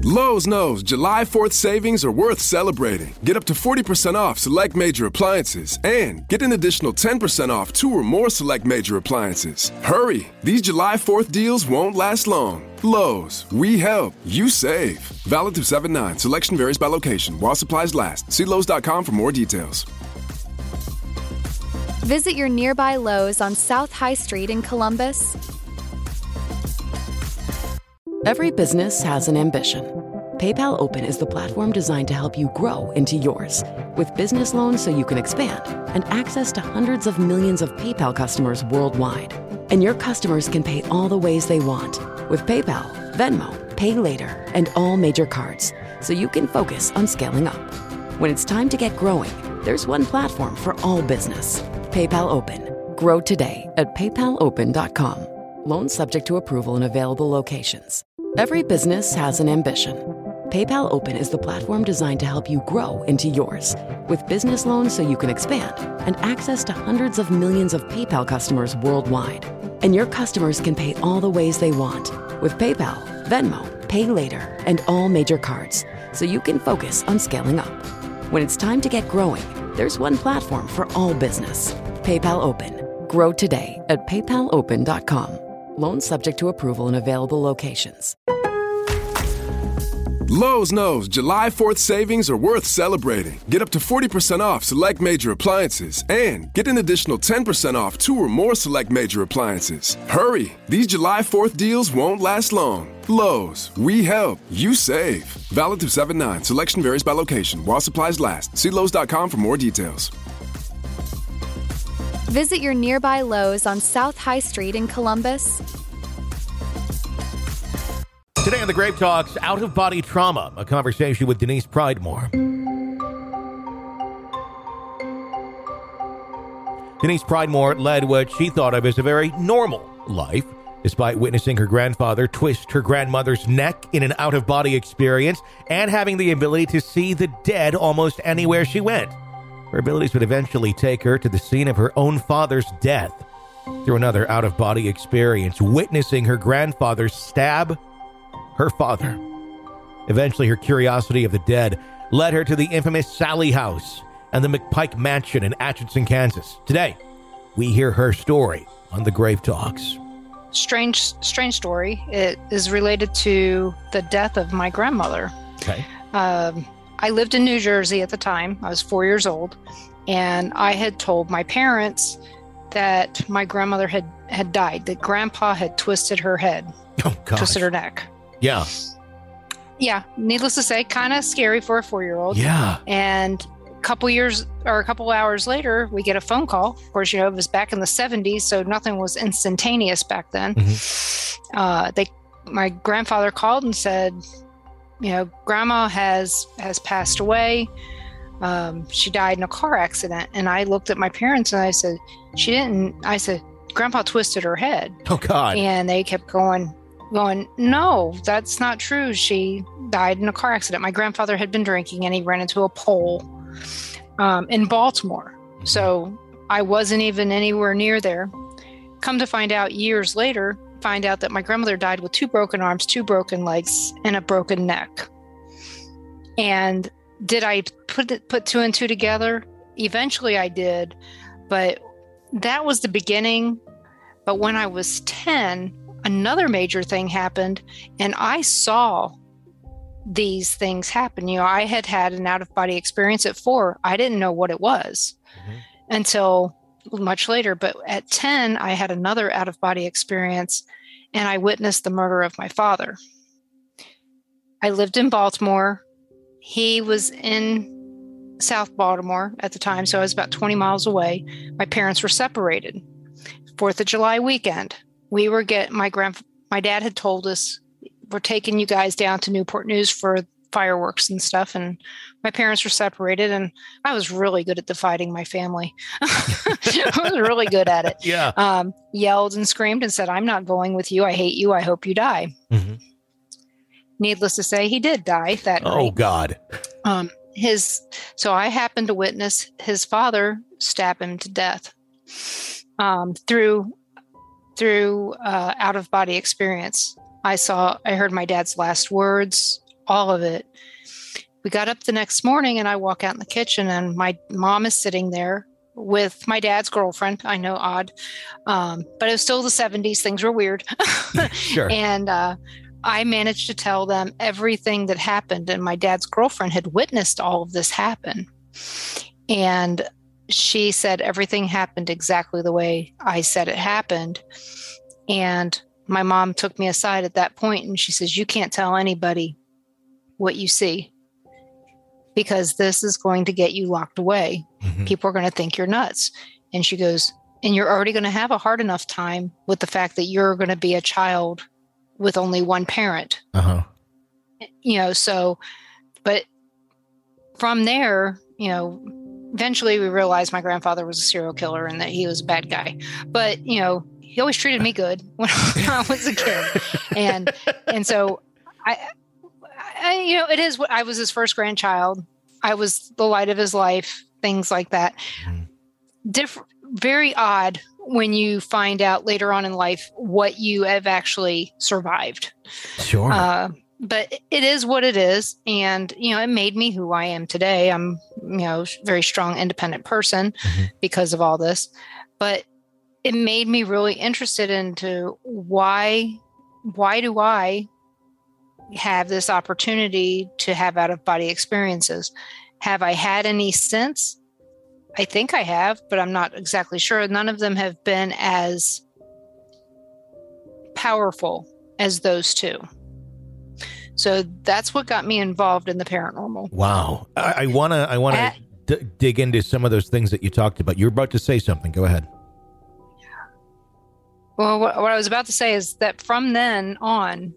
Lowe's knows July 4th savings are worth celebrating. Get up to 40% off select major appliances and get an additional 10% off 2 or more select major appliances. Hurry, these July 4th deals won't last long. Lowe's, we help, you save. Valid through 7/9. Selection varies by location. While supplies last. See Lowe's.com for more details. Visit your nearby Lowe's on South High Street in Columbus. Every business has an ambition. PayPal Open is the platform designed to help you grow into yours. With business loans so you can expand and access to hundreds of millions of PayPal customers worldwide. And your customers can pay all the ways they want with PayPal, Venmo, Pay Later, and all major cards, so you can focus on scaling up. When it's time to get growing, there's one platform for all business. PayPal Open. Grow today at paypalopen.com. Loans subject to approval in available locations. Every business has an ambition. PayPal Open is the platform designed to help you grow into yours. With business loans so you can expand and access to hundreds of millions of PayPal customers worldwide. And your customers can pay all the ways they want with PayPal, Venmo, Pay Later, and all major cards, so you can focus on scaling up. When it's time to get growing, there's one platform for all business. PayPal Open. Grow today at paypalopen.com. Loans subject to approval in available locations. Lowe's knows July 4th savings are worth celebrating. Get up to 40% off select major appliances and get an additional 10% off 2 or more select major appliances. Hurry, these July 4th deals won't last long. Lowe's, we help, you save. Valid through 7/9. Selection varies by location. While supplies last. See Lowe's.com for more details. Visit your nearby Lowe's on South High Street in Columbus. Today on the Grave Talks, out-of-body trauma, a conversation with Denise Pridemore. Denise Pridemore led what she thought of as a very normal life, despite witnessing her grandfather twist her grandmother's neck in an out-of-body experience and having the ability to see the dead almost anywhere she went. Her abilities would eventually take her to the scene of her own father's death through another out-of-body experience, witnessing her grandfather stab her father. Eventually, her curiosity of the dead led her to the infamous Sallie House and the McPike Mansion in Atchison, Kansas. Today, we hear her story on the Grave Talks. Strange story. It is related to the death of my grandmother. Okay. I lived in New Jersey at the time. I was 4 years old, and I had told my parents that my grandmother had died, that Grandpa had twisted her head, twisted her neck. Yeah. Yeah. Needless to say, kind of scary for a 4-year-old. Yeah. And a couple hours later, we get a phone call. Of course, it was back in the 70s, so nothing was instantaneous back then. Mm-hmm. My grandfather called and said, Grandma has passed away. She died in a car accident. And I looked at my parents and I said, she didn't. I said, Grandpa twisted her head. Oh, God. And they kept going, no, that's not true. She died in a car accident. My grandfather had been drinking and he ran into a pole in Baltimore. Mm-hmm. So I wasn't even anywhere near there. Come to find out years later, that my grandmother died with 2 broken arms, 2 broken legs, and a broken neck. And did I put 2 and 2 together? Eventually I did, but that was the beginning. But when I was 10, another major thing happened, and I saw these things happen. I had an out-of-body experience at 4. I didn't know what it was until much later. But at 10, I had another out-of-body experience, and I witnessed the murder of my father. I lived in Baltimore. He was in South Baltimore at the time, so I was about 20 miles away. My parents were separated. 4th of July weekend. My dad had told us, we're taking you guys down to Newport News for fireworks and stuff. And my parents were separated, and I was really good at dividing my family. I was really good at it. Yeah. Yelled and screamed and said, I'm not going with you. I hate you. I hope you die. Mm-hmm. Needless to say, he did die that night. Oh, God. So I happened to witness his father stab him to death through out-of-body experience. I heard my dad's last words. all of it. We got up the next morning and I walk out in the kitchen and my mom is sitting there with my dad's girlfriend. I know, odd. But it was still the 70s. Things were weird. Sure. And I managed to tell them everything that happened. And my dad's girlfriend had witnessed all of this happen. And she said everything happened exactly the way I said it happened. And my mom took me aside at that point and she says, you can't tell anybody what you see, because this is going to get you locked away. Mm-hmm. People are going to think you're nuts. And she goes, and you're already going to have a hard enough time with the fact that you're going to be a child with only one parent. Uh-huh. So, but from there, eventually we realized my grandfather was a serial killer and that he was a bad guy. But, he always treated me good when I was a kid. And so it is what I was his first grandchild. I was the light of his life, things like that. Very odd when you find out later on in life what you have actually survived. Sure. But it is what it is. And, it made me who I am today. I'm, very strong, independent person because of all this. But it made me really interested into why do I have this opportunity to have out-of-body experiences? Have I had any since? I think I have, but I'm not exactly sure. None of them have been as powerful as those two. So that's what got me involved in the paranormal. Wow. I want to dig into some of those things that you talked about. You're about to say something. Go ahead. Well, what I was about to say is that from then on,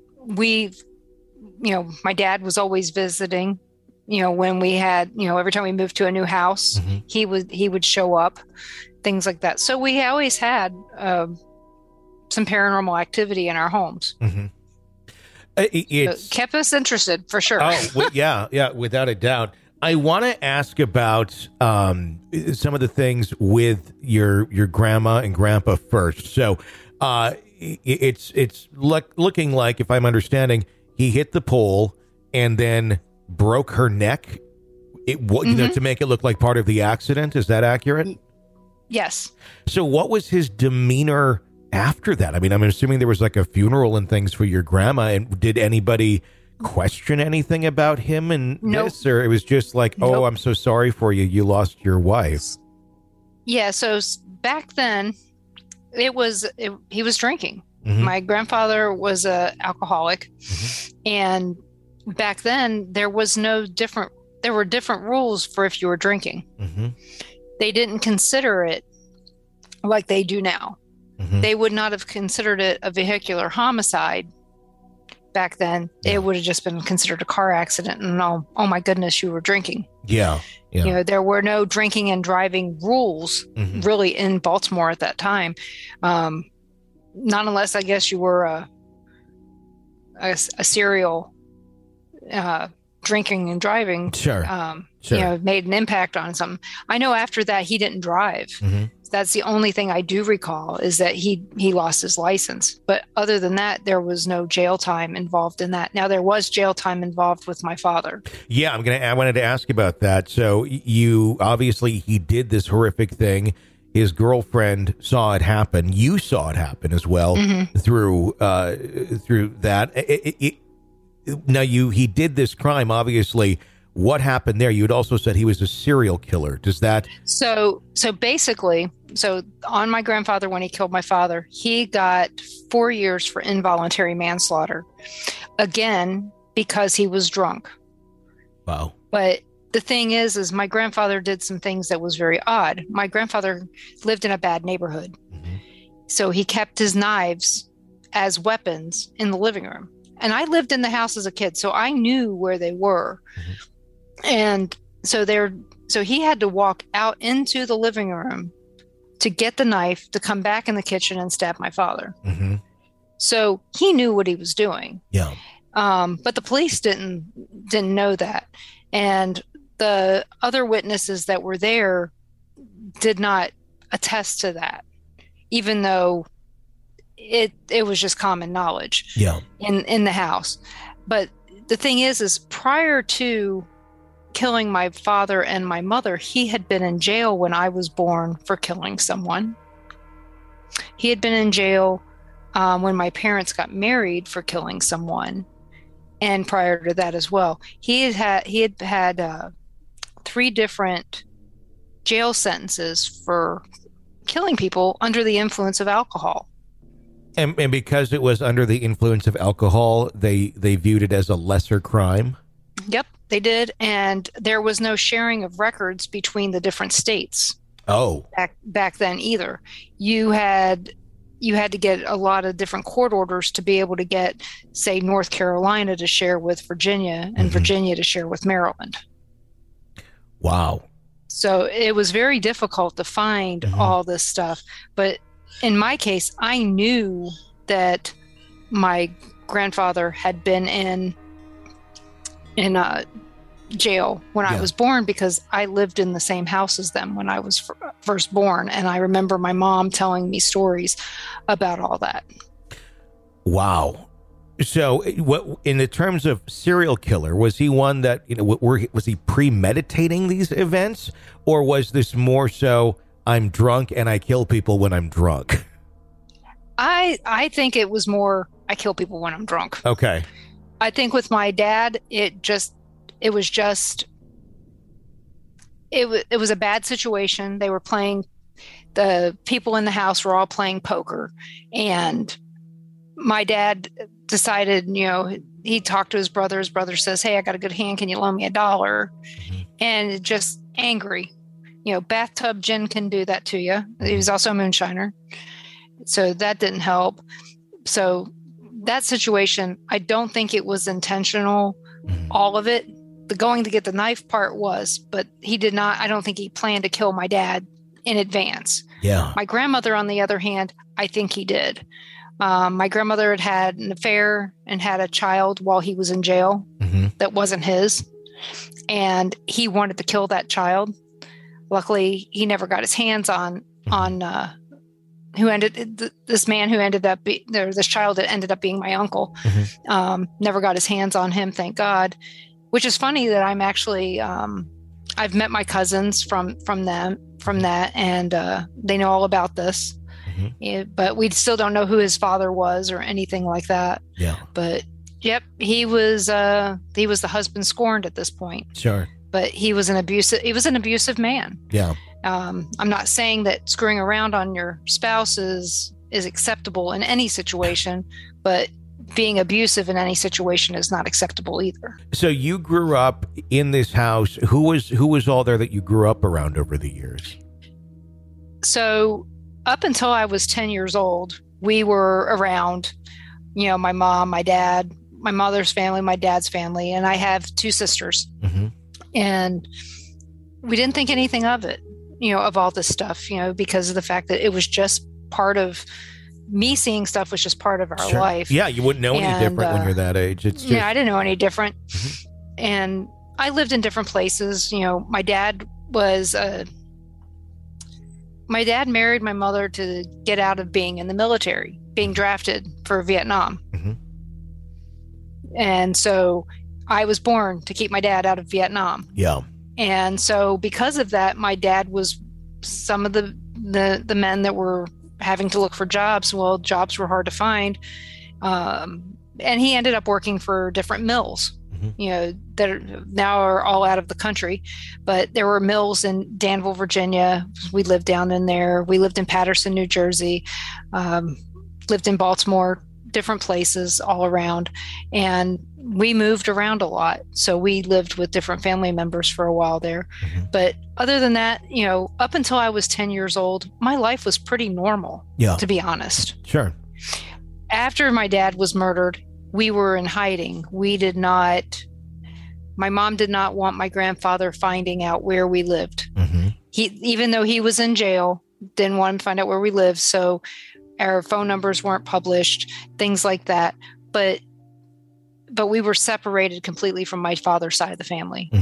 my dad was always visiting, when we had, every time we moved to a new house, he would show up, things like that. So we always had some paranormal activity in our homes. Mm-hmm. It kept us interested for sure. Yeah, without a doubt. I want to ask about some of the things with your grandma and grandpa first. So it's looking like, if I'm understanding, he hit the pole and then broke her neck. To make it look like part of the accident. Is that accurate? Yes. So what was his demeanor after that? I mean, I'm assuming there was like a funeral and things for your grandma. And did anybody question anything about him and this? Or it was just like, oh, I'm so sorry for you. You lost your wife. Yeah. So back then, he was drinking. Mm-hmm. My grandfather was an alcoholic. Mm-hmm. And back then, there were different rules for if you were drinking. Mm-hmm. They didn't consider it like they do now. Mm-hmm. They would not have considered it a vehicular homicide back then. Yeah. It would have just been considered a car accident. And oh my goodness, you were drinking. Yeah. There were no drinking and driving rules really in Baltimore at that time. Not unless, I guess, you were a serial drinking and driving. Sure. Made an impact on something. I know after that he didn't drive. Mm-hmm. That's the only thing I do recall, is that he lost his license. But other than that, there was no jail time involved in that. Now, there was jail time involved with my father. Yeah, I wanted to ask about that. So he did this horrific thing. His girlfriend saw it happen. You saw it happen as well through that. Now he did this crime, obviously. What happened there? You had also said he was a serial killer. Does that? So basically, on my grandfather, when he killed my father, he got 4 years for involuntary manslaughter. Again, because he was drunk. Wow. But the thing is my grandfather did some things that was very odd. My grandfather lived in a bad neighborhood. Mm-hmm. So he kept his knives as weapons in the living room. And I lived in the house as a kid, so I knew where they were. Mm-hmm. And so he had to walk out into the living room to get the knife to come back in the kitchen and stab my father. Mm-hmm. So he knew what he was doing. Yeah. But the police didn't know that. And the other witnesses that were there did not attest to that, even though it was just common knowledge in the house. But the thing is prior to killing my father and my mother, he had been in jail when I was born for killing someone. He had been in jail when my parents got married for killing someone, and prior to that as well. He had had 3 different jail sentences for killing people under the influence of alcohol. And because it was under the influence of alcohol, they viewed it as a lesser crime? Yep, they did. And there was no sharing of records between the different states. Oh. Back then either. You had to get a lot of different court orders to be able to get, say, North Carolina to share with Virginia and Virginia to share with Maryland. Wow. So it was very difficult to find all this stuff. But in my case, I knew that my grandfather had been in jail when I was born, because I lived in the same house as them when I was first born. And I remember my mom telling me stories about all that. Wow. So what, in the terms of serial killer, was he one that, was he premeditating these events, or was this more so, I'm drunk and I kill people when I'm drunk? I think it was more, I kill people when I'm drunk. Okay. I think with my dad, it was a bad situation. They were playing, the people in the house were all playing poker, and my dad decided, he talked to his brother. His brother says, "Hey, I got a good hand. Can you loan me $1?" And just angry, bathtub gin can do that to you. He was also a moonshiner. So that didn't help. So that situation, I don't think it was intentional, all of it. The going to get the knife part was, but he did not, I don't think he planned to kill my dad in advance. Yeah. My grandmother, on the other hand, I think he did. My grandmother had an affair and had a child while he was in jail that wasn't his. And he wanted to kill that child. Luckily, he never got his hands on this child that ended up being my uncle. Never got his hands on him, thank God. Which is funny that I'm actually, I've met my cousins from that, and they know all about this. But we still don't know who his father was or anything like that. Yeah. But yep, he was the husband scorned at this point. Sure. But he was an abusive man. Yeah. I'm not saying that screwing around on your spouse is acceptable in any situation, but being abusive in any situation is not acceptable either. So you grew up in this house. Who was all there that you grew up around over the years? So up until I was 10 years old, we were around, my mom, my dad, my mother's family, my dad's family, and I have 2 sisters. And we didn't think anything of it, of all this stuff, because of the fact that it was just part of me. Seeing stuff was just part of our life. Yeah, you wouldn't know any different when you're that age. It's just... Yeah, I didn't know any different. And I lived in different places. My dad married my mother to get out of being in the military, being drafted for Vietnam. And so I was born to keep my dad out of Vietnam. Yeah. And so because of that, my dad was some of the men that were having to look for jobs. Well, jobs were hard to find. And he ended up working for different mills, that now are all out of the country. But there were mills in Danville, Virginia. We lived down in there. We lived in Paterson, New Jersey, lived in Baltimore, different places all around. And we moved around a lot. So we lived with different family members for a while there. But other than that, up until I was 10 years old, my life was pretty normal, to be honest. Sure. After my dad was murdered, we were in hiding. My mom did not want my grandfather finding out where we lived. Even though he was in jail, didn't want him to find out where we lived. So our phone numbers weren't published, things like that. But we were separated completely from my father's side of the family.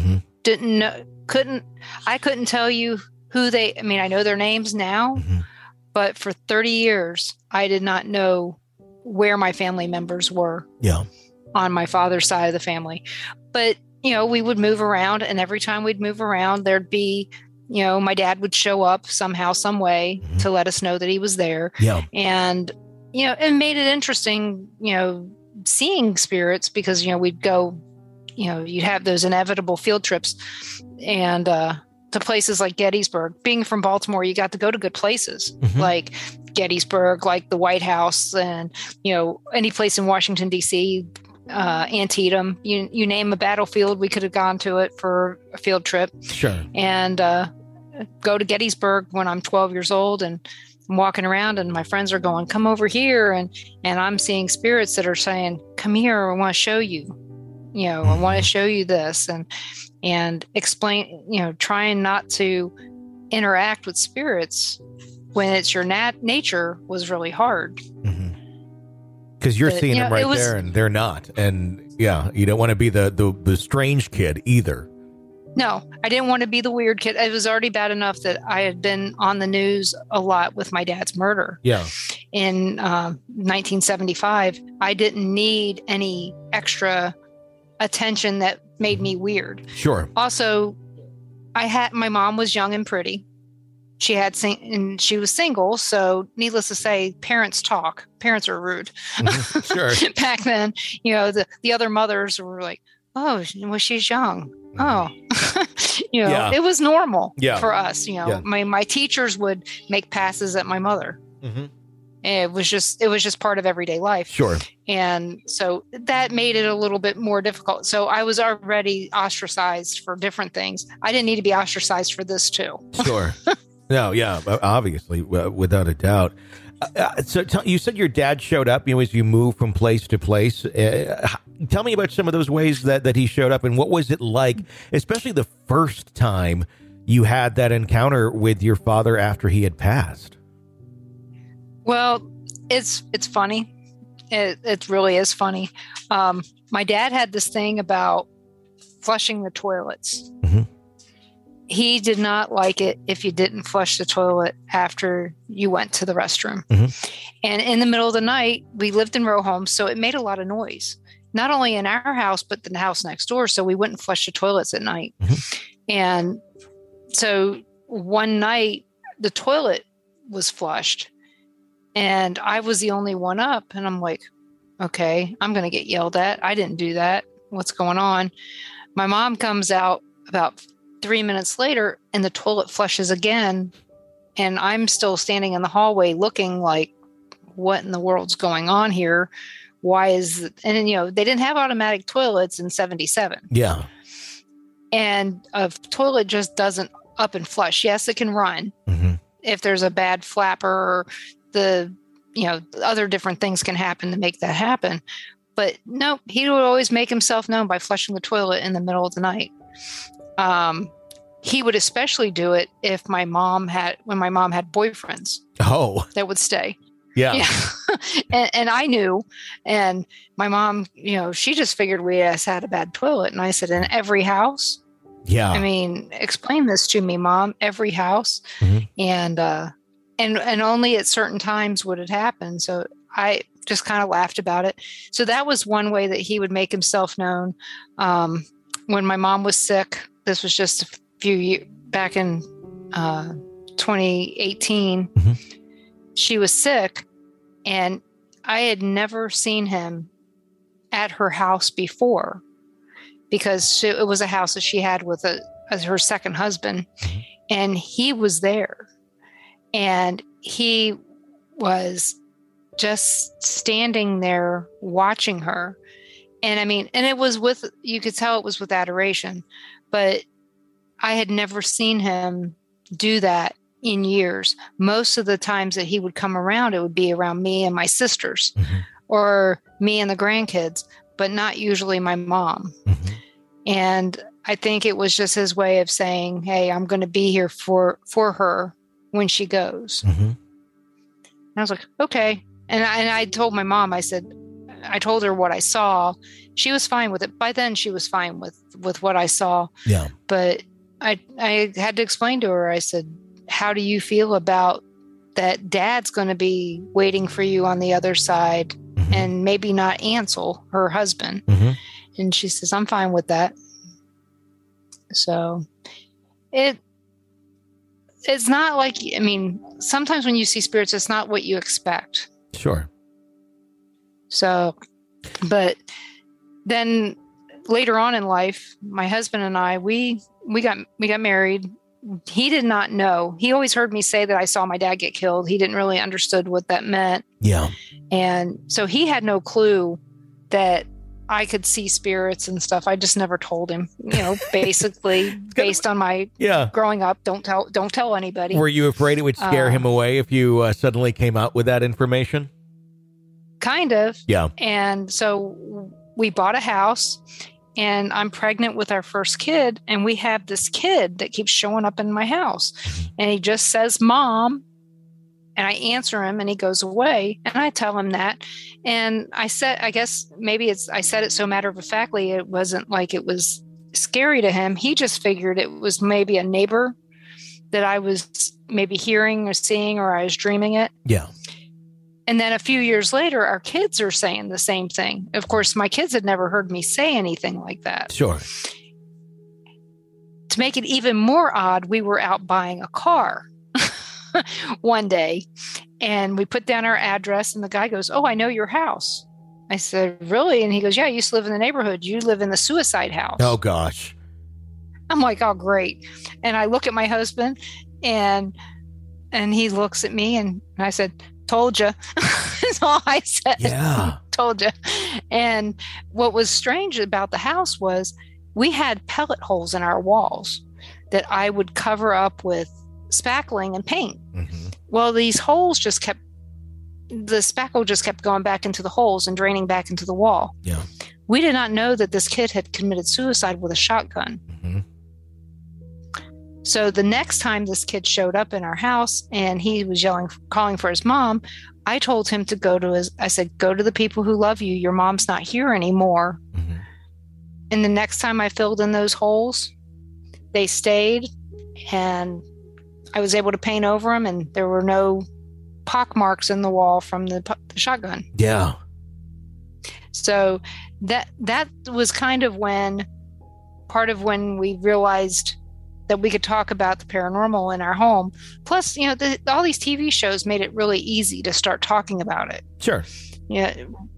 I couldn't tell you who I know their names now, but for 30 years, I did not know where my family members were. Yeah. on my father's side of the family. But, we would move around, and every time we'd move around, there'd be, my dad would show up somehow, some way to let us know that he was there. Yeah. And, it made it interesting, seeing spirits, because, we'd go, you'd have those inevitable field trips and to places like Gettysburg. Being from Baltimore, you got to go to good places like Gettysburg, like the White House, and, any place in Washington, D.C., Antietam, you name a battlefield, we could have gone to it for a field trip. Sure. And go to Gettysburg when I'm 12 years old, and I'm walking around and my friends are going, come over here. And I'm seeing spirits that are saying, come here, I want to show you, I want to show you this, and explain, trying not to interact with spirits when it's your nature was really hard. Because you're seeing them right there and they're not. And yeah, you don't want to be the strange kid either. No, I didn't want to be the weird kid. It was already bad enough that I had been on the news a lot with my dad's murder. Yeah. In 1975, I didn't need any extra attention that made me weird. Sure. Also, my mom was young and pretty. And she was single, so needless to say, parents talk. Parents are rude. Sure. Back then, the other mothers were like, "Oh, well, she's young." Oh, It was normal for us. My teachers would make passes at my mother. It was just part of everyday life. Sure. And so that made it a little bit more difficult. So I was already ostracized for different things. I didn't need to be ostracized for this too. Sure. No, yeah, obviously, without a doubt. So you said your dad showed up, as you move from place to place. Tell me about some of those ways that he showed up, and what was it like, especially the first time you had that encounter with your father after he had passed? Well, it's funny. It really is funny. My dad had this thing about flushing the toilets. He did not like it if you didn't flush the toilet after you went to the restroom. And in the middle of the night, we lived in row homes, so it made a lot of noise, not only in our house, but in the house next door. So we wouldn't flush the toilets at night. And so one night, the toilet was flushed, and I was the only one up. And I'm like, okay, I'm going to get yelled at. I didn't do that. What's going on? My mom comes out about 3 minutes later, and the toilet flushes again. And I'm still standing in the hallway looking like, what in the world's going on here? Why is it? And they didn't have automatic toilets in 77. Yeah. And a toilet just doesn't up and flush. Yes, it can run if there's a bad flapper, or other different things can happen to make that happen. But no, he would always make himself known by flushing the toilet in the middle of the night. He would especially do it when my mom had boyfriends. Oh, that would stay. Yeah. and I knew, and my mom, she just figured we had a bad toilet. And I said, in every house? Yeah. I mean, explain this to me, Mom. Every house. And only at certain times would it happen. So I just kind of laughed about it. So that was one way that he would make himself known. When my mom was sick, this was just a few years back in 2018, she was sick, and I had never seen him at her house before, because it was a house that she had with her second husband, and he was there, and he was just standing there watching her. And I mean, and you could tell it was with adoration, but I had never seen him do that in years. Most of the times that he would come around, it would be around me and my sisters or me and the grandkids, but not usually my mom. And I think it was just his way of saying, hey, I'm going to be here for her when she goes. And I was like, okay. And I told my mom, I told her what I saw. She was fine with it. By then she was fine with what I saw. Yeah. But I had to explain to her, I said, how do you feel about that Dad's going to be waiting for you on the other side and maybe not Ansel, her husband. And she says, I'm fine with that. So it's not like, I mean, sometimes when you see spirits, it's not what you expect. Sure. So, but then later on in life, my husband and I, we got married. He did not know. He always heard me say that I saw my dad get killed. He didn't really understood what that meant. Yeah. And so he had no clue that I could see spirits and stuff. I just never told him, basically based on my growing up, don't tell anybody. Were you afraid it would scare him away if you suddenly came out with that information? Kind of. Yeah. And so we bought a house, and I'm pregnant with our first kid, and we have this kid that keeps showing up in my house, and he just says, Mom. And I answer him, and he goes away, and I tell him that. And I said, I guess maybe I said it so matter-of-factly, it wasn't like it was scary to him. He just figured it was maybe a neighbor that I was maybe hearing or seeing, or I was dreaming it. Yeah. And then a few years later, our kids are saying the same thing. Of course, my kids had never heard me say anything like that. Sure. To make it even more odd, we were out buying a car one day, and we put down our address, and the guy goes, oh, I know your house. I said, really? And he goes, yeah, I used to live in the neighborhood. You live in the suicide house. Oh, gosh. I'm like, oh, great. And I look at my husband, and he looks at me, and I said, told you. That's all I said. Yeah. Told you. And what was strange about the house was we had pellet holes in our walls that I would cover up with spackling and paint. Well, these holes the spackle just kept going back into the holes and draining back into the wall. Yeah. We did not know that this kid had committed suicide with a shotgun. So the next time this kid showed up in our house and he was calling for his mom, I told him to I said, go to the people who love you. Your mom's not here anymore. And the next time I filled in those holes, they stayed, and I was able to paint over them, and there were no pock marks in the wall from the shotgun. Yeah. So that was kind of part of when we realized that we could talk about the paranormal in our home. Plus, all these TV shows made it really easy to start talking about it. Sure. Yeah.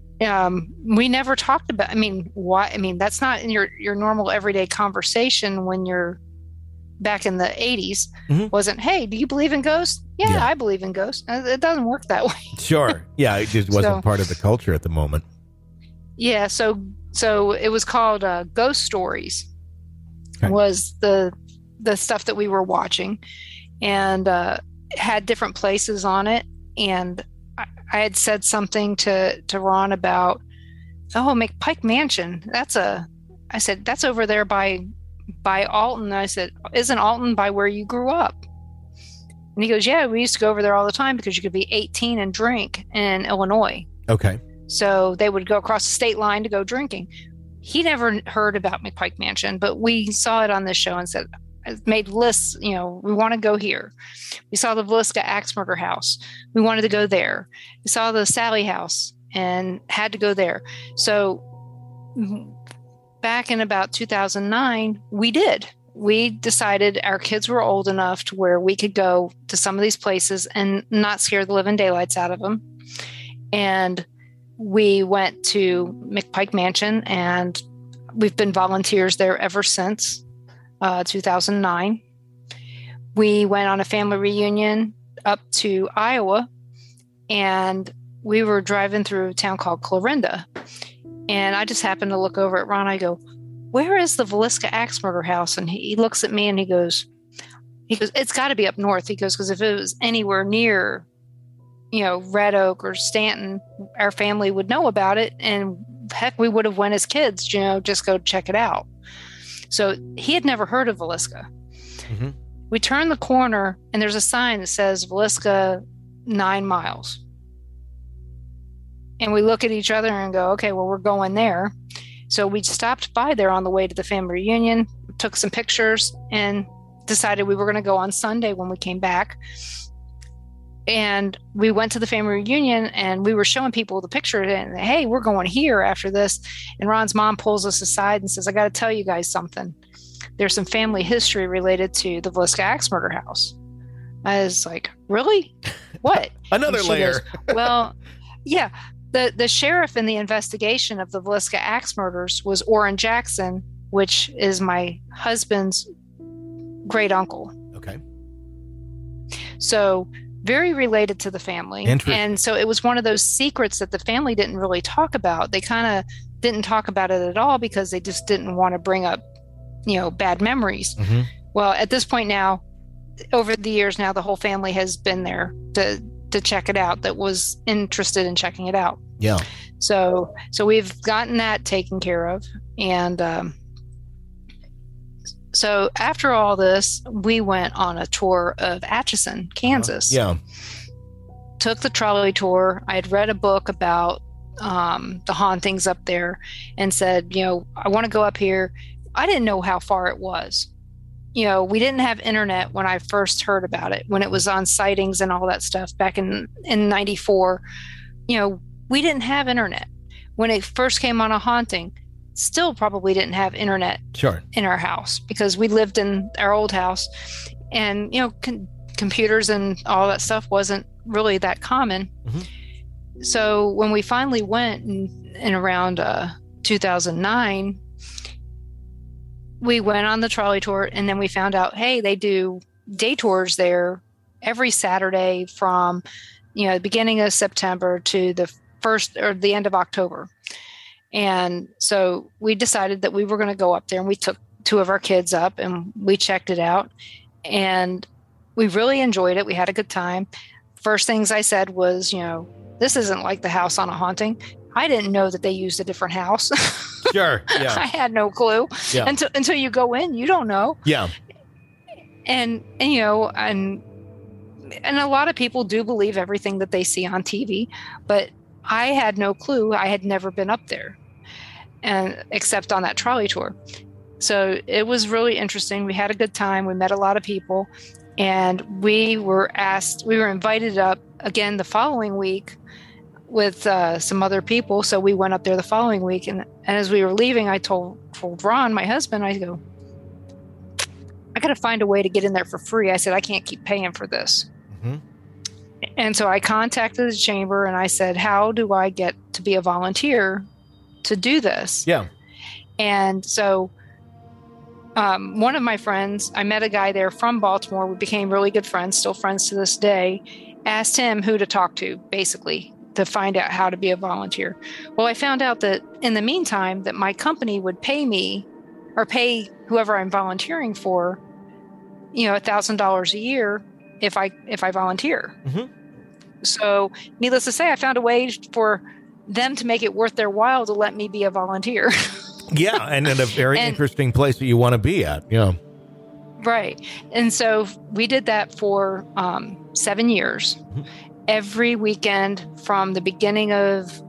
We never talked about, why? That's not in your normal everyday conversation when you're back in the 80s. Wasn't, hey, do you believe in ghosts? Yeah, I believe in ghosts. It doesn't work that way. Sure. Yeah. It just wasn't part of the culture at the moment. Yeah. So it was called Ghost Stories. Okay. Was the stuff that we were watching, and had different places on it. And I had said something to Ron about, McPike Mansion. I said, that's over there by Alton. I said, isn't Alton by where you grew up? And he goes, yeah, we used to go over there all the time because you could be 18 and drink in Illinois. Okay. So they would go across the state line to go drinking. He never heard about McPike Mansion, but we saw it on this show and said, made lists, we want to go here. We saw the Villisca Axe Murder House. We wanted to go there. We saw the Sally House and had to go there. So back in about 2009, we did. We decided our kids were old enough to where we could go to some of these places and not scare the living daylights out of them. And we went to McPike Mansion, and we've been volunteers there ever since 2009. We went on a family reunion up to Iowa, and we were driving through a town called Clarinda. And I just happened to look over at Ron. I go, where is the Villisca Axe Murder House? And he looks at me and he goes, it's got to be up north. He goes, because if it was anywhere near, Red Oak or Stanton, our family would know about it. And heck, we would have went as kids, just go check it out. So he had never heard of Villisca. We turn the corner, and there's a sign that says Villisca 9 miles. And we look at each other and go, okay, well, we're going there. So we stopped by there on the way to the family reunion, took some pictures, and decided we were going to go on Sunday when we came back. And we went to the family reunion and we were showing people the picture and, hey, we're going here after this. And Ron's mom pulls us aside and says, I got to tell you guys something. There's some family history related to the Villisca Axe murder house. I was like, really? What? Another layer. Goes, well, yeah. The sheriff in the investigation of the Villisca Axe murders was Orrin Jackson, which is my husband's great uncle. Okay. So very related to the family. And so it was one of those secrets that the family didn't really talk about. They kind of didn't talk about it at all because they just didn't want to bring up, bad memories. Mm-hmm. Well, at this point now, over the years now, the whole family has been there to check it out, that was interested in checking it out. Yeah. So we've gotten that taken care of. And so after all this, we went on a tour of Atchison, Kansas. Yeah. Took the trolley tour. I had read a book about the hauntings up there and said, I want to go up here. I didn't know how far it was. We didn't have internet when I first heard about it, when it was on sightings and all that stuff back in 94. We didn't have internet. When it first came on a haunting, still probably didn't have internet in our house because we lived in our old house and, computers and all that stuff wasn't really that common. Mm-hmm. So when we finally went in around 2009, we went on the trolley tour and then we found out, hey, they do day tours there every Saturday from, the beginning of September to the first or the end of October. And so we decided that we were going to go up there and we took 2 of our kids up and we checked it out and we really enjoyed it. We had a good time. First things I said was, this isn't like the house on a haunting. I didn't know that they used a different house. Sure. Yeah. I had no clue. Yeah. Until you go in, you don't know. Yeah. And a lot of people do believe everything that they see on TV, but I had no clue. I had never been up there, and except on that trolley tour. So it was really interesting. We had a good time. We met a lot of people, and we were invited up again the following week with some other people. So we went up there the following week, and as we were leaving, I told Ron, my husband, I go, I got to find a way to get in there for free. I said, I can't keep paying for this. Mm-hmm. And so I contacted the chamber and I said, how do I get to be a volunteer to do this? Yeah. And so one of my friends, I met a guy there from Baltimore. We became really good friends, still friends to this day. Asked him who to talk to, basically, to find out how to be a volunteer. Well, I found out that in the meantime, that my company would pay me or pay whoever I'm volunteering for, $1,000 a year if I volunteer. Mm-hmm. So needless to say, I found a way for them to make it worth their while to let me be a volunteer. Yeah. And in a very interesting place that you want to be at. Yeah. Right. And so we did that for 7 years. Mm-hmm. Every weekend from the beginning of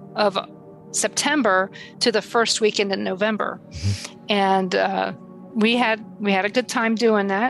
September to the first weekend in November. Mm-hmm. And we had a good time doing that.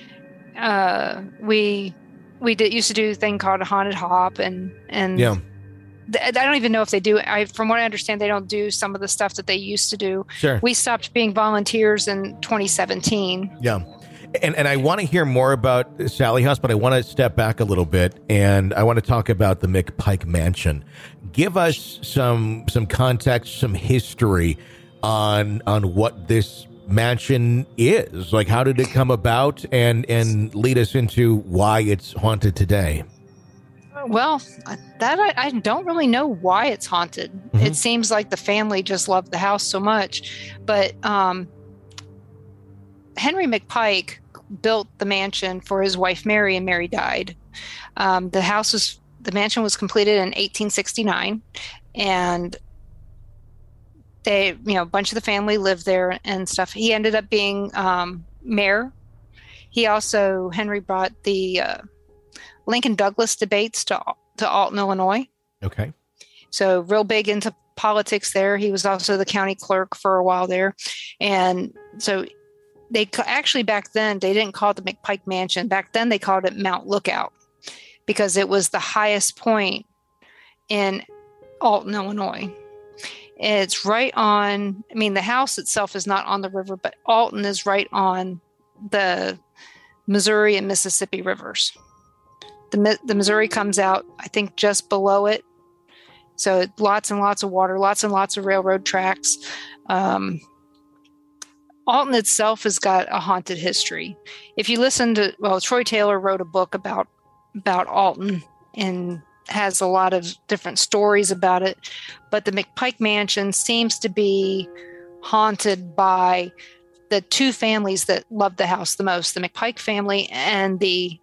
We used to do a thing called a haunted hop and yeah. I don't even know if they do. From what I understand, they don't do some of the stuff that they used to do. Sure. We stopped being volunteers in 2017. Yeah. And I want to hear more about Sallie House, but I want to step back a little bit and I want to talk about the McPike Mansion. Give us some context, some history on what this mansion is. Like, how did it come about and lead us into why it's haunted today? Well, that I don't really know why it's haunted. Mm-hmm. It seems like the family just loved the house so much. But Henry McPike built the mansion for his wife Mary, and Mary died. The mansion was completed in 1869, and they, a bunch of the family lived there and stuff. He ended up being mayor. Henry brought the Lincoln Douglas debates to Alton, Illinois. Okay. So real big into politics there. He was also the county clerk for a while there. And so they actually, back then, they didn't call it the McPike Mansion. Back then they called it Mount Lookout. because it was the highest point in Alton, Illinois. It's right on, I mean, the house itself is not on the river, but Alton is right on the Missouri and Mississippi rivers. The Missouri comes out, I think, just below it. So lots and lots of water, lots and lots of railroad tracks. Alton itself has got a haunted history. If you listen to, Troy Taylor wrote a book about Alton and has a lot of different stories about it, but the McPike Mansion seems to be haunted by the two families that loved the house the most, the McPike family and the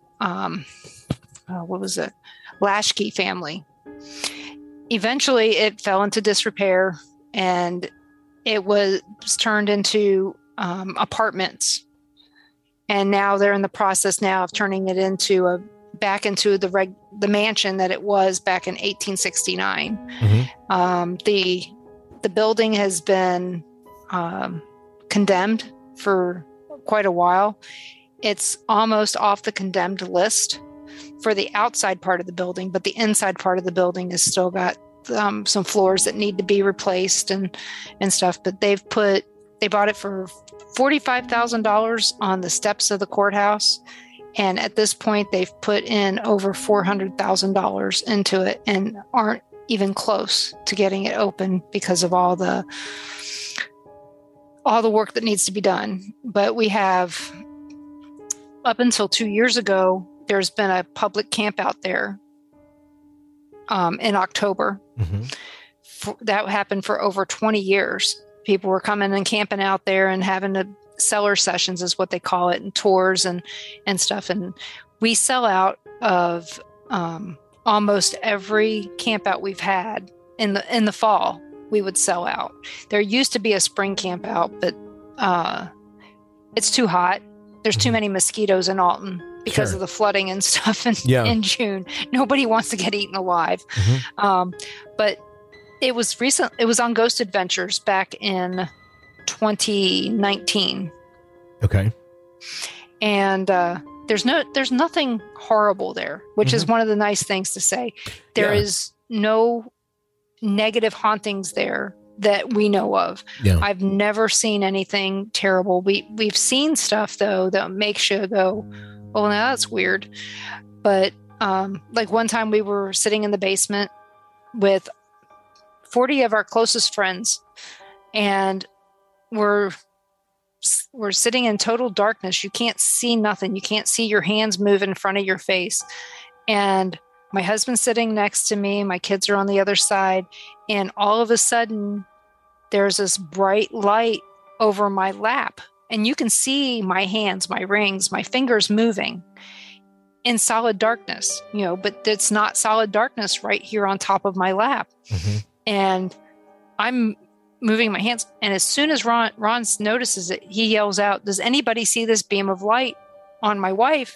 Lashkey family. Eventually it fell into disrepair and it was turned into apartments, and now they're in the process now of turning it into back into the mansion that it was back in 1869. Mm-hmm. The building has been condemned for quite a while. It's almost off the condemned list for the outside part of the building, but the inside part of the building has still got some floors that need to be replaced and stuff. But they bought it for $45,000 on the steps of the courthouse. And at this point, they've put in over $400,000 into it and aren't even close to getting it open because of all the work that needs to be done. But we have, up until 2 years ago, there's been a public camp out there in October. Mm-hmm. That happened for over 20 years. People were coming and camping out there and having the cellar sessions is what they call it, and tours and stuff. And we sell out of almost every camp out we've had in the fall. We would sell out. There used to be a spring camp out, but it's too hot. There's too many mosquitoes in Alton because of the flooding and stuff in June. Nobody wants to get eaten alive. Mm-hmm. But it was recent. It was on Ghost Adventures back in 2019. Okay. And there's nothing horrible there, which is one of the nice things to say. There is no negative hauntings there that we know of. Yeah. I've never seen anything terrible. We've seen stuff though that makes you go, "Oh, now that's weird." But like one time we were sitting in the basement with 40 of our closest friends, and we're sitting in total darkness. You can't see nothing. You can't see your hands move in front of your face. And my husband's sitting next to me. My kids are on the other side. And all of a sudden, there's this bright light over my lap. And you can see my hands, my rings, my fingers moving in solid darkness, but it's not solid darkness right here on top of my lap. Mm-hmm. And I'm moving my hands. And as soon as Ron notices it, he yells out, "Does anybody see this beam of light on my wife?"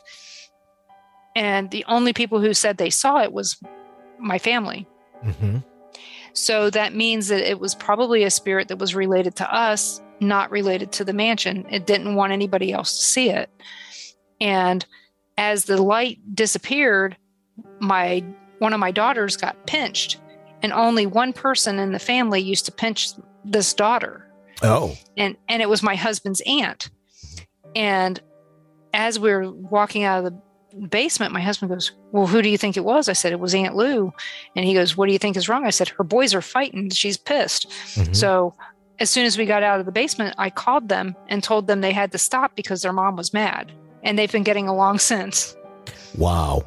And the only people who said they saw it was my family. Mm-hmm. So that means that it was probably a spirit that was related to us, not related to the mansion. It didn't want anybody else to see it. And as the light disappeared, one of my daughters got pinched. And only one person in the family used to pinch this daughter. Oh. And it was my husband's aunt. And as we were walking out of the basement, my husband goes, "Well, who do you think it was?" I said, "It was Aunt Lou." And he goes, "What do you think is wrong?" I said, "Her boys are fighting. She's pissed." Mm-hmm. So as soon as we got out of the basement, I called them and told them they had to stop because their mom was mad. And they've been getting along since. Wow.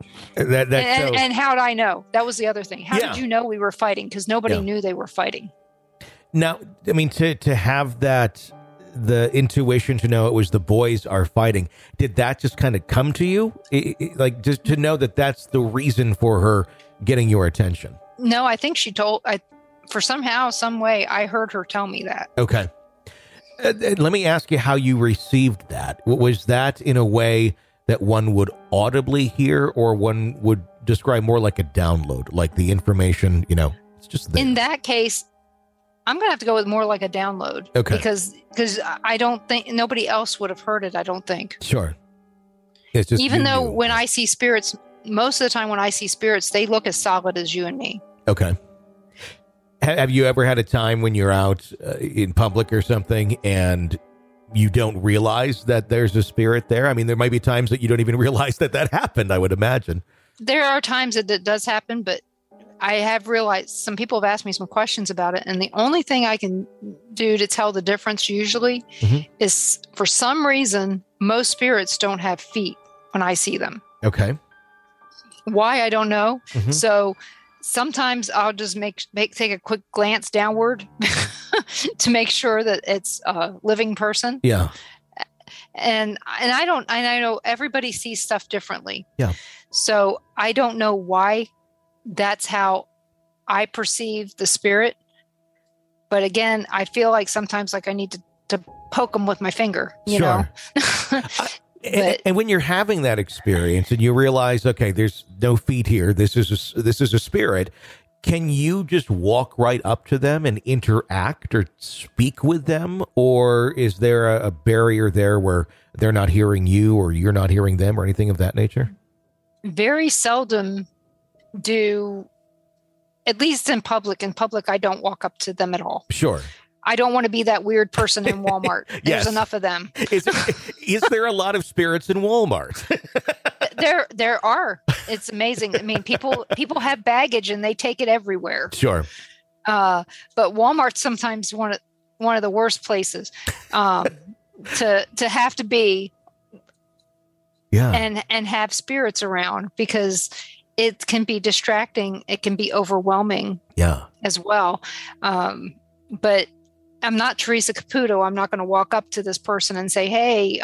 And how'd I know? That was the other thing. How did you know we were fighting? Because nobody knew they were fighting. Now, I mean, to have that, the intuition to know it was the boys are fighting, did that just kind of come to you? Like, just to know that that's the reason for her getting your attention? No, I think for somehow, some way, I heard her tell me that. Okay. Let me ask you how you received that. Was that in a way that one would audibly hear, or one would describe more like a download, like the information, it's just there? In that case, I'm going to have to go with more like a download. Okay. Because I don't think nobody else would have heard it, I don't think. Sure. It's just even though when I see spirits most of the time when I see spirits, they look as solid as you and me. Okay. Have you ever had a time when you're out in public or something and you don't realize that there's a spirit there? I mean, there might be times that you don't even realize that happened, I would imagine. There are times that it does happen, but I have realized some people have asked me some questions about it. And the only thing I can do to tell the difference usually is, for some reason, most spirits don't have feet when I see them. Okay. Why, I don't know. So sometimes I'll just take a quick glance downward to make sure that it's a living person. Yeah. And I know everybody sees stuff differently. Yeah. So I don't know why that's how I perceive the spirit. But again, I feel like sometimes like I need to poke them with my finger, you know? And when you're having that experience and you realize, okay, there's no feet here, this is a spirit, can you just walk right up to them and interact or speak with them? Or is there a barrier there where they're not hearing you or you're not hearing them or anything of that nature? Very seldom do, at least in public. In public, I don't walk up to them at all. Sure. I don't want to be that weird person in Walmart. There's enough of them. Is there a lot of spirits in Walmart? There are. It's amazing. I mean, people have baggage and they take it everywhere. Sure. But Walmart's sometimes one of the worst places to have to be. Yeah. And have spirits around, because it can be distracting. It can be overwhelming. Yeah. As well. But I'm not Teresa Caputo. I'm not going to walk up to this person and say, hey,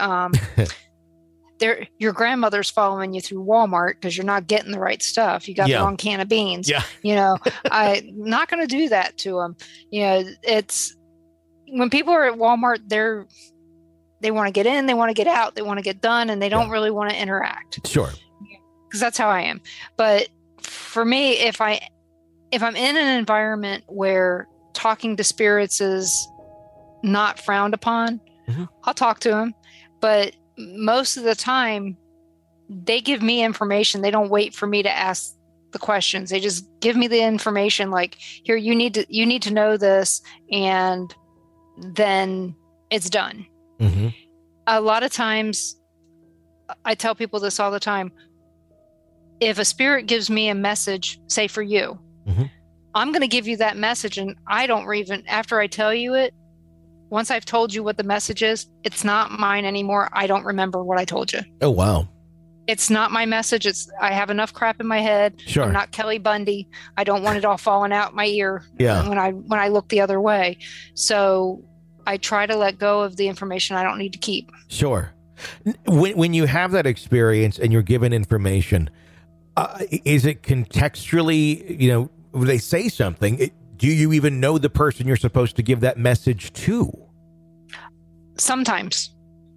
your grandmother's following you through Walmart because you're not getting the right stuff. You got the wrong can of beans. Yeah. You know, I'm not going to do that to them. You know, it's when people are at Walmart, they want to get in, they want to get out, they want to get done, and they don't really want to interact. Sure. Because that's how I am. But for me, if I'm in an environment where talking to spirits is not frowned upon, I'll talk to them. But most of the time, they give me information. They don't wait for me to ask the questions. They just give me the information. Like, here, you need to know this, and then it's done. A lot of times, I tell people this all the time. If a spirit gives me a message, say for you, I'm going to give you that message, and I don't even, after I tell you it, once I've told you what the message is, it's not mine anymore. I don't remember what I told you. Oh, wow. It's not my message. I have enough crap in my head. Sure. I'm not Kelly Bundy. I don't want it all falling out my ear when I look the other way. So I try to let go of the information I don't need to keep. Sure. When you have that experience and you're given information, is it contextually, you know, when they say something, do you even know the person you're supposed to give that message to? Sometimes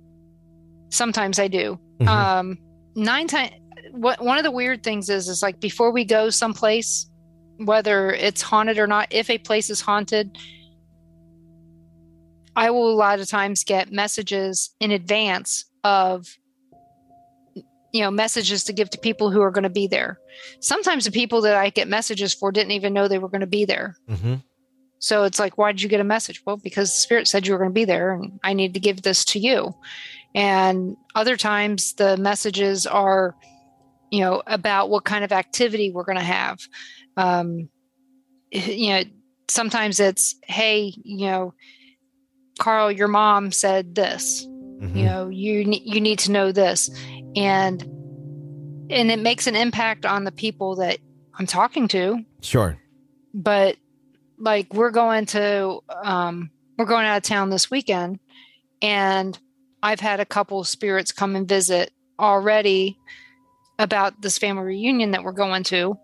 I do. One of the weird things is like, before we go someplace, whether it's haunted or not, if a place is haunted, I will a lot of times get messages in advance of, you know, messages to give to people who are going to be there. Sometimes the people that I get messages for didn't even know they were going to be there. So it's like, why did you get a message? Well, because the spirit said you were going to be there, and I need to give this to you. And other times the messages are, you know, about what kind of activity we're going to have. You know, sometimes it's, hey, you know, Carl, your mom said this. You know, you need to know this. And it makes an impact on the people that I'm talking to. Sure. But like, we're going out of town this weekend, and I've had a couple of spirits come and visit already about this family reunion that we're going to.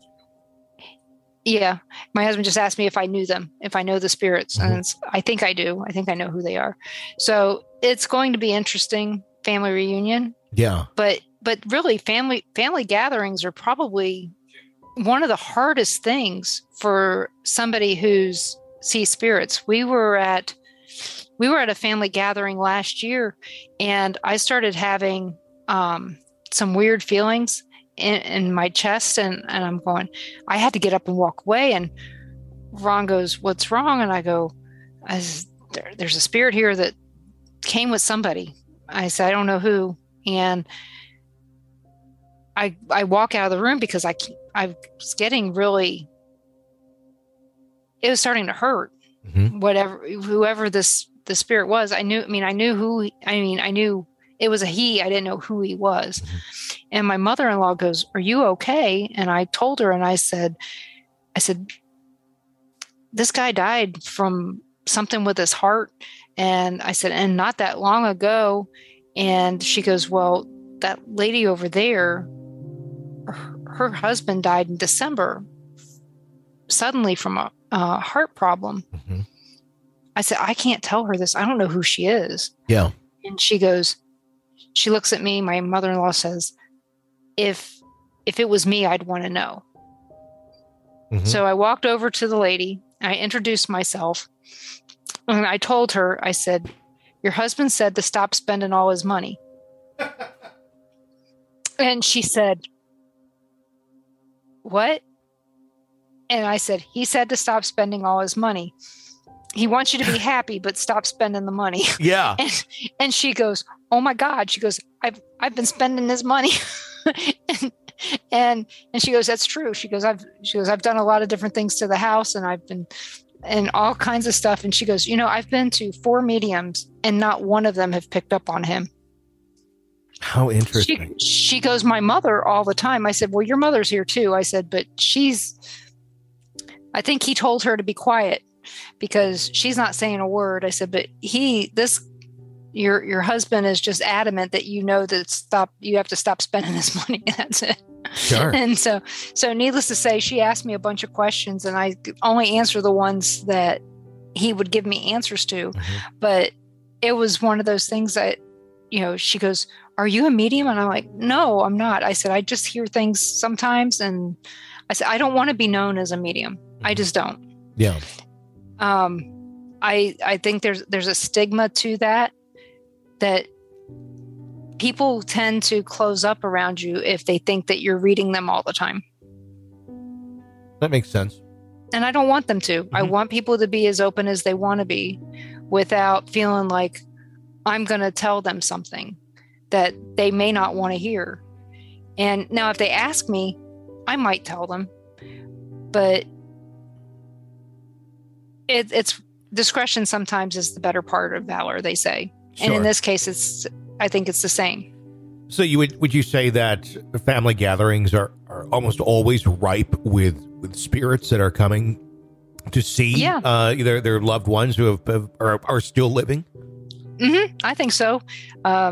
Yeah. My husband just asked me if I knew them, if I know the spirits. And I think I do. I think I know who they are. So it's going to be interesting, family reunion. Yeah. But really, family gatherings are probably one of the hardest things for somebody who's sees spirits. We were at a family gathering last year, and I started having some weird feelings, in my chest, and I'm going, I had to get up and walk away. And Ron goes, "What's wrong?" And I go, there's a spirit here that came with somebody. I said, "I don't know who." And I walk out of the room because I was getting really, it was starting to hurt. Whoever the spirit was, I knew it was a he. I didn't know who he was. And my mother-in-law goes, "Are you okay?" And I told her, and I said, "This guy died from something with his heart." And I said, "And not that long ago." And she goes, "Well, that lady over there, her husband died in December, suddenly from a heart problem." I said, "I can't tell her this. I don't know who she is." Yeah. And she goes, she looks at me. My mother-in-law says, if it was me, I'd want to know. So I walked over to the lady. I introduced myself. And I told her, I said, "Your husband said to stop spending all his money." And she said, "What?" And I said, "He said to stop spending all his money. He wants you to be happy, but stop spending the money." Yeah. And she goes, "Oh my God." She goes, I've been spending this money." and she goes, "That's true." She goes, I've done a lot of different things to the house, and I've been, and all kinds of stuff. And she goes, "I've been to 4 mediums and not one of them have picked up on him." How interesting. She goes, "My mother all the time." I said, "Well, your mother's here too." I said, "But I think he told her to be quiet because she's not saying a word." I said, "But your husband is just adamant that you have to stop spending this money." That's it. Sure. And so needless to say, she asked me a bunch of questions, and I could only answer the ones that he would give me answers to. But it was one of those things that, she goes, "Are you a medium?" And I'm like, "No, I'm not." I said, "I just hear things sometimes." And I said, "I don't want to be known as a medium. I just don't." Yeah. I think there's a stigma to that people tend to close up around you if they think that you're reading them all the time. That makes sense. And I don't want them to. I want people to be as open as they want to be without feeling like I'm going to tell them something that they may not want to hear. And now if they ask me, I might tell them, but it's discretion sometimes is the better part of valor, they say. Sure. And in this case, I think it's the same. So would you say that family gatherings are almost always ripe with spirits that are coming to see their loved ones who are still living? I think so. At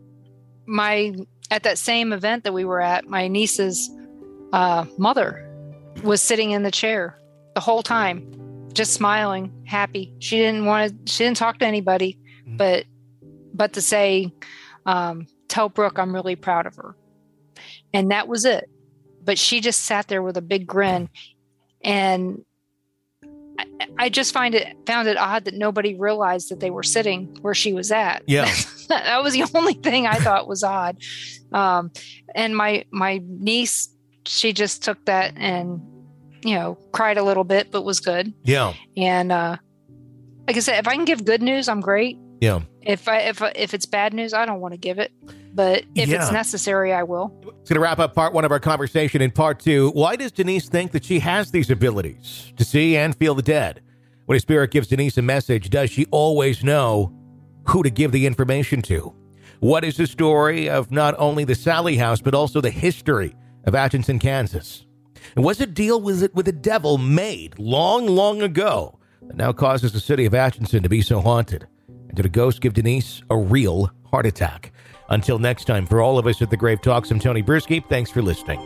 that same event that we were at, my niece's mother was sitting in the chair the whole time, just smiling, happy. She didn't talk to anybody, but to say, "Tell Brooke I'm really proud of her." And that was it. But she just sat there with a big grin. And I just found it odd that nobody realized that they were sitting where she was at. Yeah. That was the only thing I thought was odd. And my niece, she just took that and, cried a little bit, but was good. Yeah. And like I said, if I can give good news, I'm great. Yeah. If it's bad news, I don't want to give it. But if it's necessary, I will. It's going to wrap up part 1 of our conversation. In part 2, why does Denise think that she has these abilities to see and feel the dead? When a spirit gives Denise a message, does she always know who to give the information to? What is the story of not only the Sallie House, but also the history of Atchison, Kansas? And was a deal with the devil made long, long ago that now causes the city of Atchison to be so haunted? And did a ghost give Denise a real heart attack? Until next time, for all of us at The Grave Talks, I'm Tony Bruschi. Thanks for listening.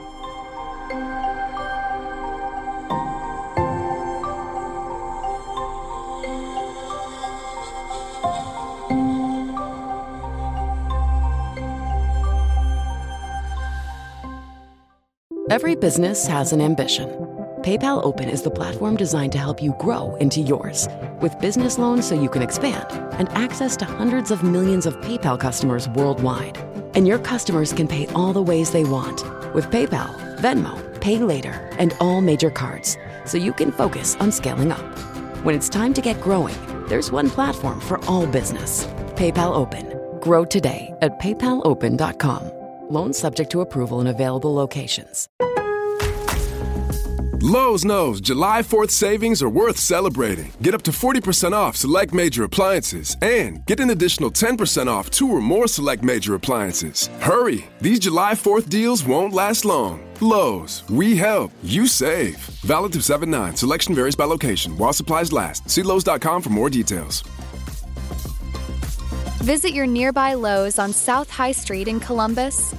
Every business has an ambition. PayPal Open is the platform designed to help you grow into yours. With business loans so you can expand and access to hundreds of millions of PayPal customers worldwide. And your customers can pay all the ways they want. with PayPal, Venmo, Pay Later, and all major cards, so you can focus on scaling up. When it's time to get growing, there's one platform for all business. PayPal Open. Grow today at paypalopen.com. Loans subject to approval in available locations. Lowe's knows July 4th savings are worth celebrating. Get up to 40% off select major appliances and get an additional 10% off 2 or more select major appliances. Hurry! These July 4th deals won't last long. Lowe's, we help, you save. Valid through 7/9. Selection varies by location while supplies last. See Lowe's.com for more details. Visit your nearby Lowe's on South High Street in Columbus.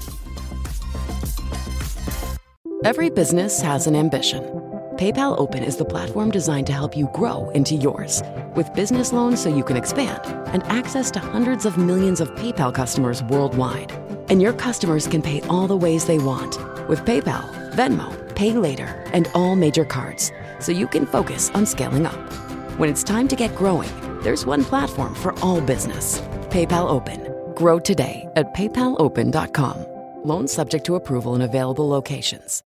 Every business has an ambition. PayPal Open is the platform designed to help you grow into yours. With business loans so you can expand and access to hundreds of millions of PayPal customers worldwide. And your customers can pay all the ways they want with PayPal, Venmo, Pay Later, and all major cards, so you can focus on scaling up. When it's time to get growing, there's one platform for all business. PayPal Open. Grow today at paypalopen.com. Loans subject to approval in available locations.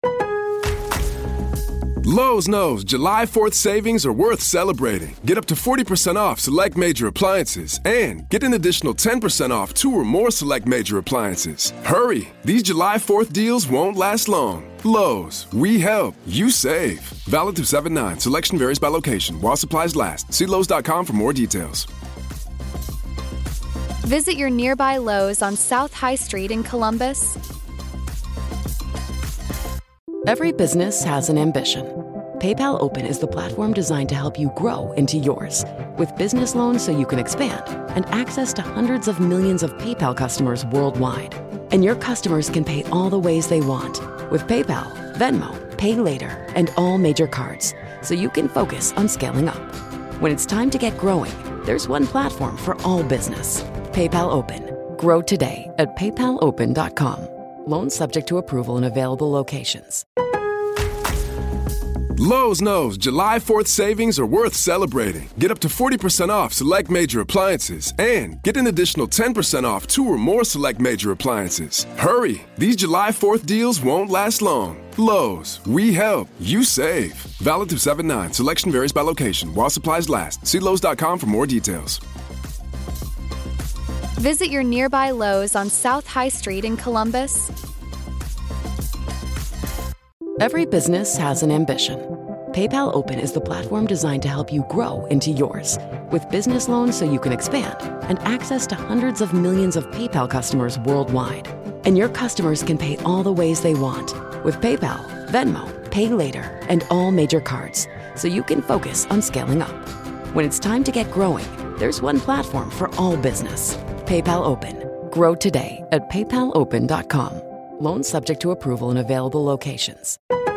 Lowe's knows July 4th savings are worth celebrating. Get up to 40% off select major appliances and get an additional 10% off 2 or more select major appliances. Hurry! These July 4th deals won't last long. Lowe's, we help, you save. Valid through 7/9. Selection varies by location while supplies last. See Lowe's.com for more details. Visit your nearby Lowe's on South High Street in Columbus. Every business has an ambition. PayPal Open is the platform designed to help you grow into yours. With business loans so you can expand and access to hundreds of millions of PayPal customers worldwide. And your customers can pay all the ways they want with PayPal, Venmo, Pay Later, and all major cards, so you can focus on scaling up. When it's time to get growing, there's one platform for all business. PayPal Open. Grow today at paypalopen.com. Loans subject to approval in available locations. Lowe's knows July 4th savings are worth celebrating. Get up to 40% off select major appliances and get an additional 10% off 2 or more select major appliances. Hurry! These July 4th deals won't last long. Lowe's, we help, you save. Valid through 7/9. Selection varies by location while supplies last. See Lowe's.com for more details. Visit your nearby Lowe's on South High Street in Columbus. Every business has an ambition. PayPal Open is the platform designed to help you grow into yours. With business loans so you can expand and access to hundreds of millions of PayPal customers worldwide. And your customers can pay all the ways they want with PayPal, Venmo, Pay Later, and all major cards, so you can focus on scaling up. When it's time to get growing, there's one platform for all business. PayPal Open. Grow today at paypalopen.com. Loans subject to approval in available locations.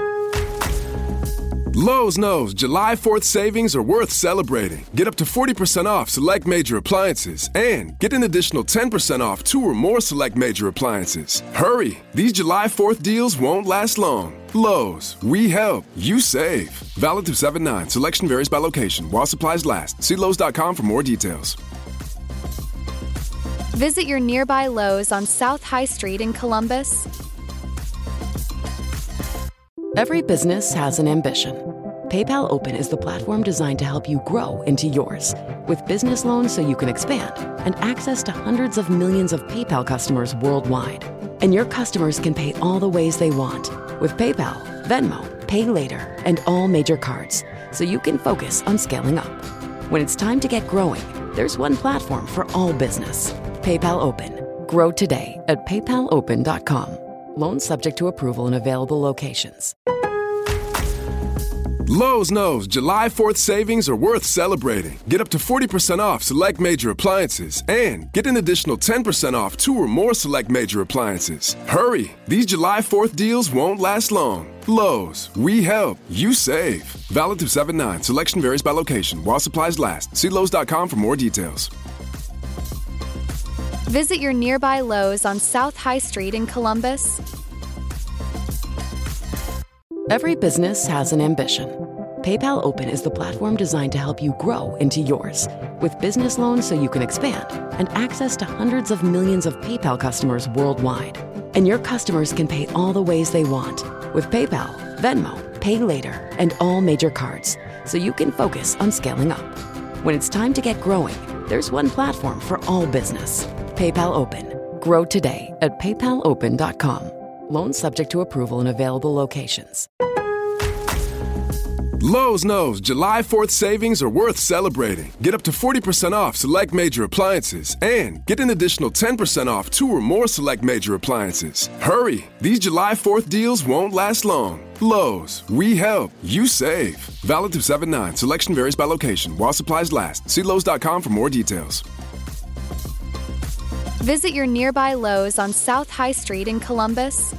Lowe's knows July 4th savings are worth celebrating. Get up to 40% off select major appliances and get an additional 10% off 2 or more select major appliances. Hurry! These July 4th deals won't last long. Lowe's, we help, you save. Valid through 7/9. Selection varies by location while supplies last. See Lowe's.com for more details. Visit your nearby Lowe's on South High Street in Columbus. Every business has an ambition. PayPal Open is the platform designed to help you grow into yours. With business loans so you can expand and access to hundreds of millions of PayPal customers worldwide. And your customers can pay all the ways they want with PayPal, Venmo, Pay Later, and all major cards, so you can focus on scaling up. When it's time to get growing, there's one platform for all business. PayPal Open. Grow today at paypalopen.com. Loans subject to approval in available locations. Lowe's knows July 4th savings are worth celebrating. Get up to 40% off select major appliances and get an additional 10% off 2 or more select major appliances. Hurry! These July 4th deals won't last long. Lowe's, we help, you save. Valid through 7/9. Selection varies by location while supplies last. See Lowe's.com for more details. Visit your nearby Lowe's on South High Street in Columbus. Every business has an ambition. PayPal Open is the platform designed to help you grow into yours. With business loans so you can expand and access to hundreds of millions of PayPal customers worldwide. And your customers can pay all the ways they want with PayPal, Venmo, Pay Later, and all major cards, so you can focus on scaling up. When it's time to get growing, there's one platform for all business. PayPal Open. Grow today at paypalopen.com. Loans subject to approval in available locations. Lowe's knows July 4th savings are worth celebrating. Get up to 40% off select major appliances and get an additional 10% off 2 or more select major appliances. Hurry! These July 4th deals won't last long. Lowe's, we help, you save. Valid through 7/9. Selection varies by location while supplies last. See Lowe's.com for more details. Visit your nearby Lowe's on South High Street in Columbus.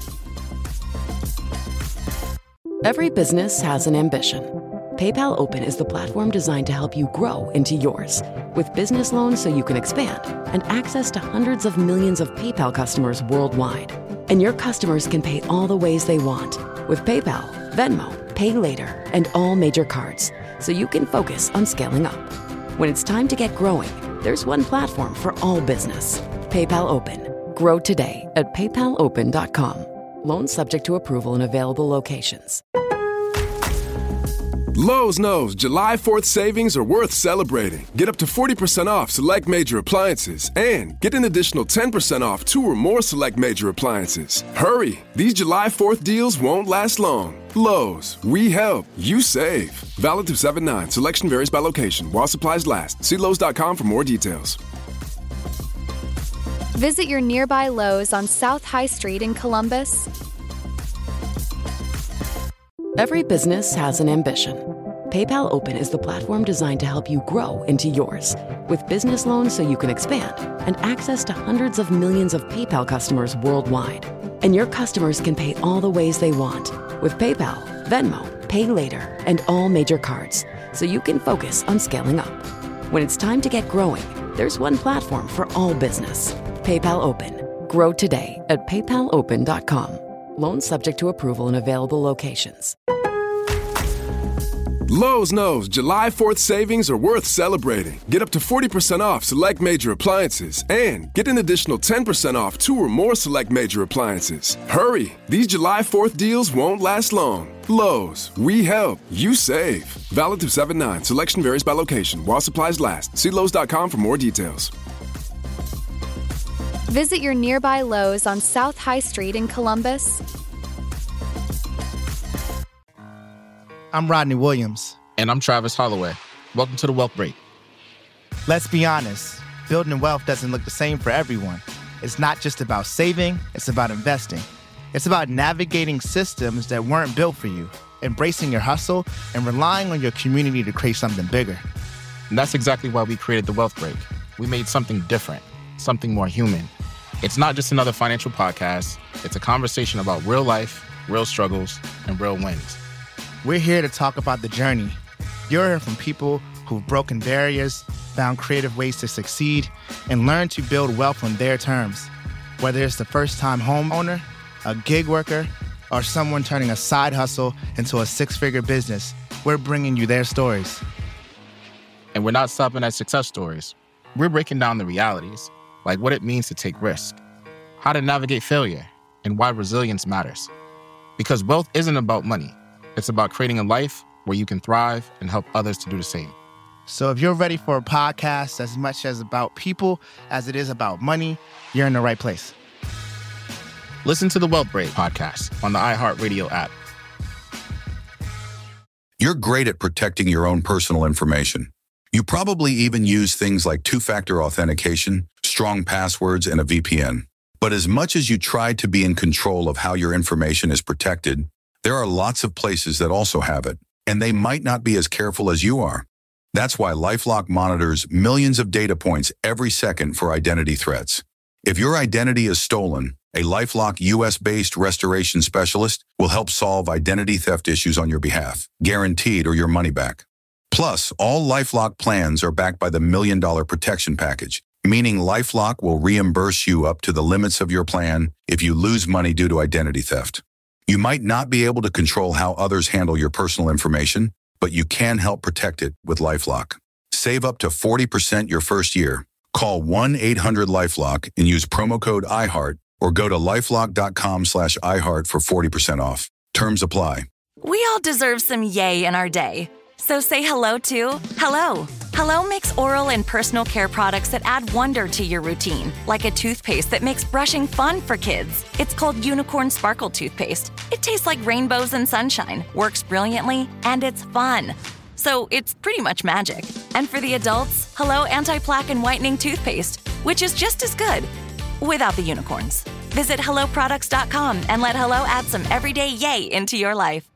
Every business has an ambition. PayPal Open is the platform designed to help you grow into yours. With business loans so you can expand and access to hundreds of millions of PayPal customers worldwide. And your customers can pay all the ways they want with PayPal, Venmo, Pay Later, and all major cards, so you can focus on scaling up. When it's time to get growing, there's one platform for all business. PayPal Open. Grow today at paypalopen.com. Loans subject to approval in available locations. Lowe's knows July 4th savings are worth celebrating. Get up to 40% off select major appliances and get an additional 10% off 2 or more select major appliances. Hurry! These July 4th deals won't last long. Lowe's, we help, you save. Valid through 7/9. Selection varies by location while supplies last. See Lowe's.com for more details. Visit your nearby Lowe's on South High Street in Columbus. Every business has an ambition. PayPal Open is the platform designed to help you grow into yours. With business loans so you can expand and access to hundreds of millions of PayPal customers worldwide. And your customers can pay all the ways they want with PayPal, Venmo, Pay Later, and all major cards, so you can focus on scaling up. When it's time to get growing, there's one platform for all business. PayPal Open. Grow today at paypalopen.com. Loans subject to approval in available locations. Lowe's knows July 4th savings are worth celebrating. Get up to 40% off select major appliances and get an additional 10% off 2 or more select major appliances. Hurry! These July 4th deals won't last long. Lowe's, we help, you save. Valid through 7/9. Selection varies by location while supplies last. See Lowe's.com for more details. Visit your nearby Lowe's on South High Street in Columbus. I'm Rodney Williams. And I'm Travis Holloway. Welcome to the Wealth Break. Let's be honest, building wealth doesn't look the same for everyone. It's not just about saving, it's about investing. It's about navigating systems that weren't built for you, embracing your hustle, and relying on your community to create something bigger. And that's exactly why we created the Wealth Break. We made something different, something more human. It's not just another financial podcast. It's a conversation about real life, real struggles, and real wins. We're here to talk about the journey. You're hearing from people who've broken barriers, found creative ways to succeed, and learned to build wealth on their terms. Whether it's the first-time homeowner, a gig worker, or someone turning a side hustle into a 6-figure business, we're bringing you their stories. And we're not stopping at success stories. We're breaking down the realities, like what it means to take risk, how to navigate failure, and why resilience matters. Because wealth isn't about money. It's about creating a life where you can thrive and help others to do the same. So if you're ready for a podcast as much as about people as it is about money, you're in the right place. Listen to the Wealth Break podcast on the iHeartRadio app. You're great at protecting your own personal information. You probably even use things like two-factor authentication, strong passwords, and a VPN. But as much as you try to be in control of how your information is protected, there are lots of places that also have it, and they might not be as careful as you are. That's why LifeLock monitors millions of data points every second for identity threats. If your identity is stolen, a LifeLock US-based restoration specialist will help solve identity theft issues on your behalf, guaranteed or your money back. Plus, all LifeLock plans are backed by the $1 Million Protection Package, meaning LifeLock will reimburse you up to the limits of your plan if you lose money due to identity theft. You might not be able to control how others handle your personal information, but you can help protect it with LifeLock. Save up to 40% your first year. Call 1-800-LifeLock and use promo code iHeart or go to LifeLock.com/iHeart for 40% off. Terms apply. We all deserve some yay in our day. So say hello to Hello. Hello makes oral and personal care products that add wonder to your routine, like a toothpaste that makes brushing fun for kids. It's called Unicorn Sparkle Toothpaste. It tastes like rainbows and sunshine, works brilliantly, and it's fun. So it's pretty much magic. And for the adults, Hello Anti-Plaque and Whitening Toothpaste, which is just as good, without the unicorns. Visit HelloProducts.com and let Hello add some everyday yay into your life.